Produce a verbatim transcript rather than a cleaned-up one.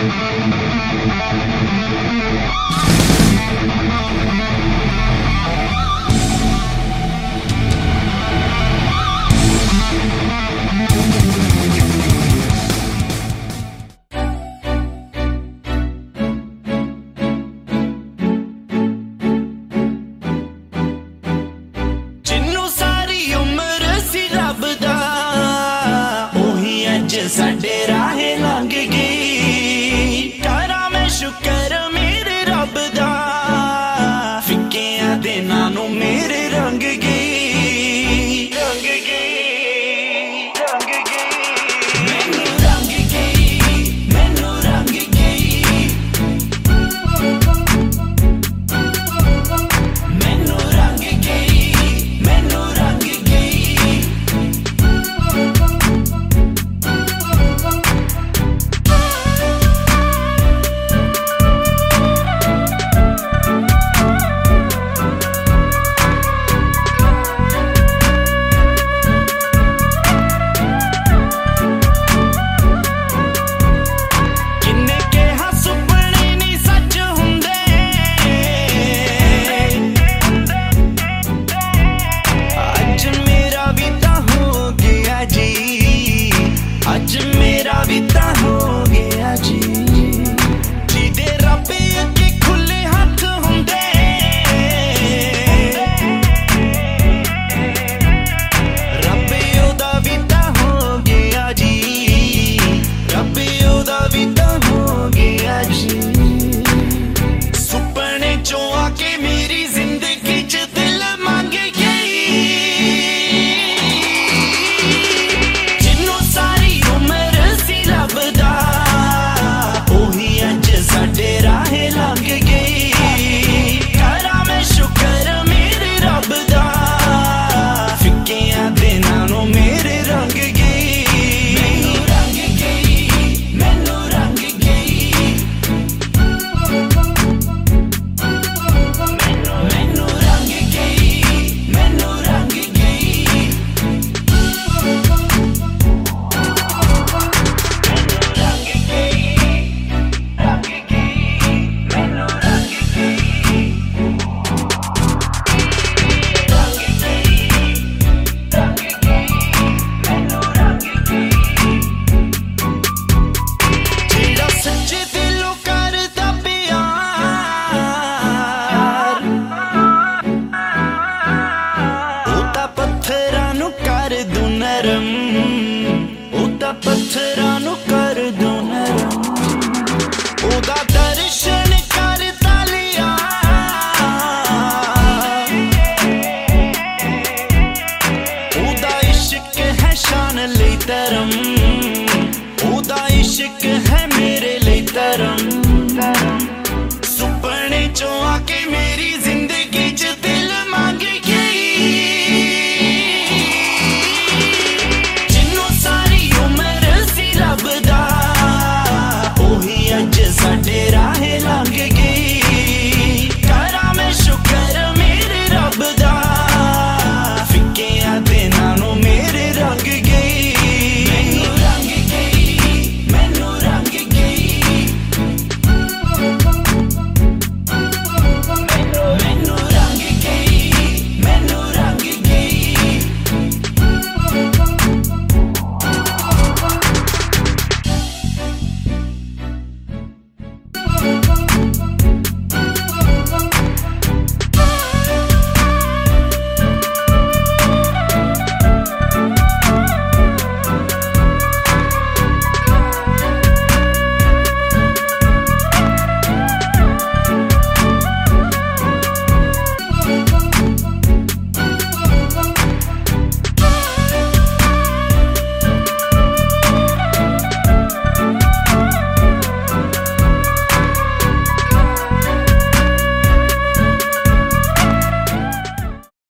साडे राहे लंघ गई, करा मैं शुक्र मेरे रब दा, फिक्कियां दे नानू मेरे रंग गई, रंग गई, रंग गई, मैनू रंग गई, मैनू रंग गई, मैनू रंग गई, मैनू रंग गई। आज मेरा भी ता हो गया जी, जिदे रब अगे खुले हाथ हुंदे, रब ओदा भी ता हो गया जी, रब ओदा भी ता हो गया जी। सुपने चों आके मेरी जिंदगी च दिल मांग गई, साडे राहे लंघ गई, करा मैं शुक्र मेरे रब दा, फिक्कियां दे नानू मेरे रंग गई, मैनू रंग गई, मैनू रंग गई, मैनू रंग गई, मैनू रंग गई, पत्थरां नू कर दूं नरम, ओदा दर्शन कर तालिया, ओदा इश्क है शान लई धर्म, ओदा इश्क है मेरे लई धर्म। सुपने चों आके मेरी